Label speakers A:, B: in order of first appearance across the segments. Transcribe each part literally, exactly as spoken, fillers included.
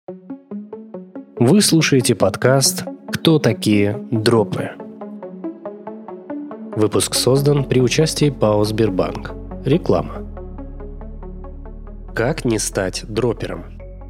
A: Вы слушаете подкаст «Кто такие дропы?». Выпуск создан при участии ПАО «Сбербанк». Реклама. Как не стать дропером?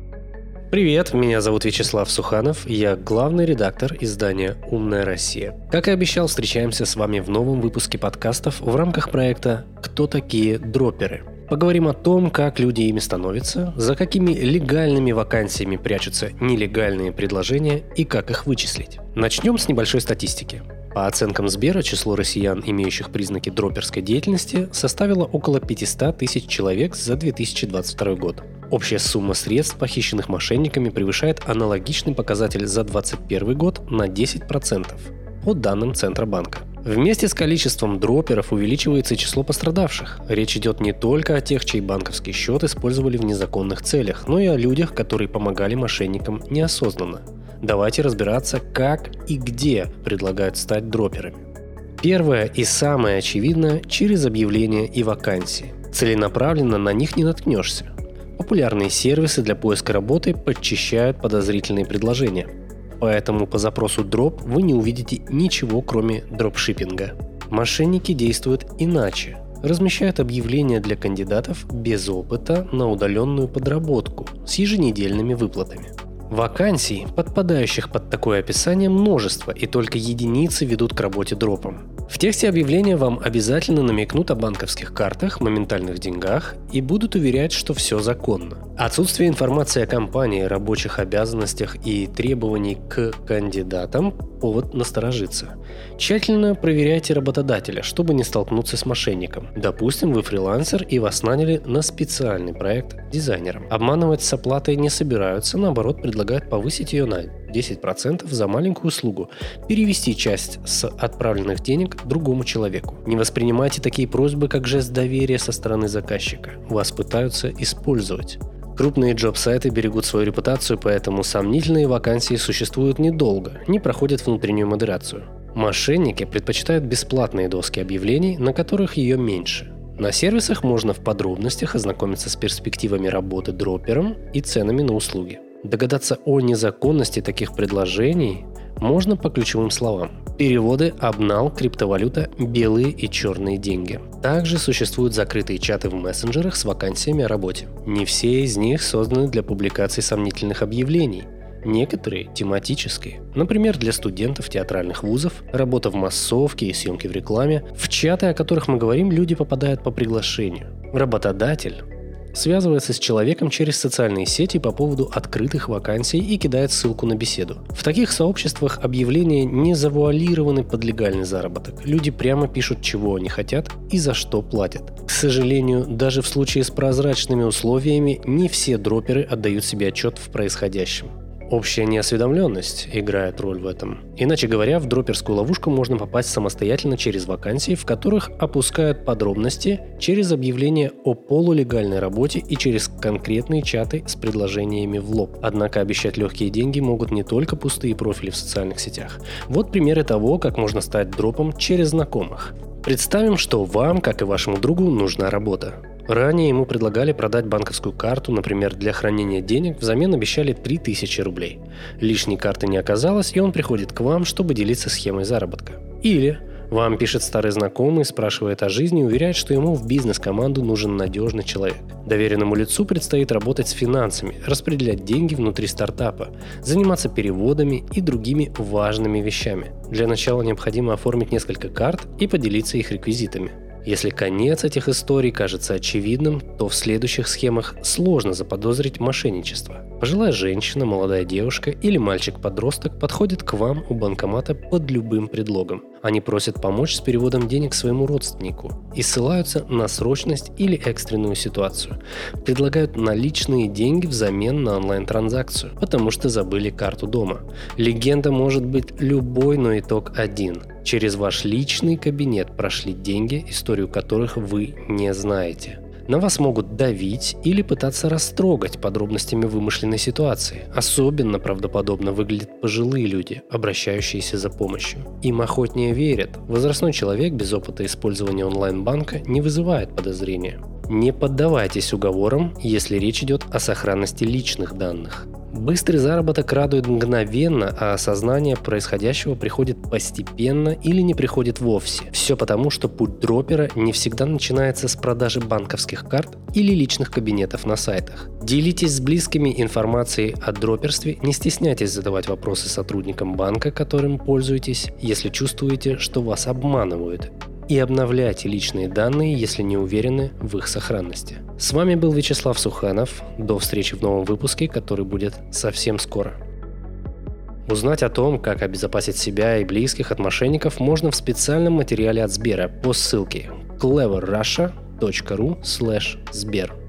A: Привет, меня зовут Вячеслав Суханов, я главный редактор издания «Умная Россия». Как и обещал, встречаемся с вами в новом выпуске подкастов в рамках проекта «Кто такие дроперы?». Поговорим о том, как люди ими становятся, за какими легальными вакансиями прячутся нелегальные предложения и как их вычислить. Начнем с небольшой статистики. По оценкам Сбера, число россиян, имеющих признаки дроперской деятельности, составило около пятьсот тысяч человек за две тысячи двадцать второй год. Общая сумма средств, похищенных мошенниками, превышает аналогичный показатель за двадцать первый год на десять процентов, по данным Центробанка. Вместе с количеством дроперов увеличивается и число пострадавших. Речь идет не только о тех, чей банковский счет использовали в незаконных целях, но и о людях, которые помогали мошенникам неосознанно. Давайте разбираться, как и где предлагают стать дроперами. Первое и самое очевидное – через объявления и вакансии. Целенаправленно на них не наткнешься. Популярные сервисы для поиска работы подчищают подозрительные предложения. Поэтому по запросу дроп вы не увидите ничего, кроме дропшиппинга. Мошенники действуют иначе. Размещают объявления для кандидатов без опыта на удаленную подработку с еженедельными выплатами. Вакансий, подпадающих под такое описание, множество, и только единицы ведут к работе дропом. В тексте объявления вам обязательно намекнут о банковских картах, моментальных деньгах и будут уверять, что все законно. Отсутствие информации о компании, рабочих обязанностях и требований к кандидатам – повод насторожиться. Тщательно проверяйте работодателя, чтобы не столкнуться с мошенником. Допустим, вы фрилансер и вас наняли на специальный проект дизайнером. Обманывать с оплатой не собираются, наоборот, предлагают повысить ее на десять процентов за маленькую услугу, перевести часть с отправленных денег другому человеку. Не воспринимайте такие просьбы как жест доверия со стороны заказчика. Вас пытаются использовать. Крупные джоб-сайты берегут свою репутацию, поэтому сомнительные вакансии существуют недолго, не проходят внутреннюю модерацию. Мошенники предпочитают бесплатные доски объявлений, на которых ее меньше. На сервисах можно в подробностях ознакомиться с перспективами работы дропером и ценами на услуги. Догадаться о незаконности таких предложений можно по ключевым словам. Переводы, обнал, криптовалюта, белые и черные деньги. Также существуют закрытые чаты в мессенджерах с вакансиями о работе. Не все из них созданы для публикации сомнительных объявлений. Некоторые тематические. Например, для студентов театральных вузов, работа в массовке и съемки в рекламе. В чаты, о которых мы говорим, люди попадают по приглашению. Работодатель связывается с человеком через социальные сети по поводу открытых вакансий и кидает ссылку на беседу. В таких сообществах объявления не завуалированы под легальный заработок. Люди прямо пишут, чего они хотят и за что платят. К сожалению, даже в случае с прозрачными условиями не все дроперы отдают себе отчет в происходящем. Общая неосведомленность играет роль в этом. Иначе говоря, в дроперскую ловушку можно попасть самостоятельно через вакансии, в которых опускают подробности, через объявления о полулегальной работе и через конкретные чаты с предложениями в лоб. Однако обещать легкие деньги могут не только пустые профили в социальных сетях. Вот примеры того, как можно стать дропом через знакомых. Представим, что вам, как и вашему другу, нужна работа. Ранее ему предлагали продать банковскую карту, например, для хранения денег, взамен обещали три тысячи рублей. Лишней карты не оказалось, и он приходит к вам, чтобы делиться схемой заработка. Или вам пишет старый знакомый, спрашивает о жизни и уверяет, что ему в бизнес-команду нужен надежный человек. Доверенному лицу предстоит работать с финансами, распределять деньги внутри стартапа, заниматься переводами и другими важными вещами. Для начала необходимо оформить несколько карт и поделиться их реквизитами. Если конец этих историй кажется очевидным, то в следующих схемах сложно заподозрить мошенничество. Пожилая женщина, молодая девушка или мальчик-подросток подходят к вам у банкомата под любым предлогом. Они просят помочь с переводом денег своему родственнику и ссылаются на срочность или экстренную ситуацию. Предлагают наличные деньги взамен на онлайн-транзакцию, потому что забыли карту дома. Легенда может быть любой, но итог один. Через ваш личный кабинет прошли деньги, историю которых вы не знаете. На вас могут давить или пытаться растрогать подробностями вымышленной ситуации. Особенно правдоподобно выглядят пожилые люди, обращающиеся за помощью. Им охотнее верят. Возрастной человек без опыта использования онлайн-банка не вызывает подозрения. Не поддавайтесь уговорам, если речь идет о сохранности личных данных. Быстрый заработок радует мгновенно, а осознание происходящего приходит постепенно или не приходит вовсе. Все потому, что путь дропера не всегда начинается с продажи банковских карт или личных кабинетов на сайтах. Делитесь с близкими информацией о дроперстве, не стесняйтесь задавать вопросы сотрудникам банка, которым пользуетесь, если чувствуете, что вас обманывают. И обновляйте личные данные, если не уверены в их сохранности. С вами был Вячеслав Суханов. До встречи в новом выпуске, который будет совсем скоро. Узнать о том, как обезопасить себя и близких от мошенников, можно в специальном материале от Сбера по ссылке clever russia точка ру слэш сбер.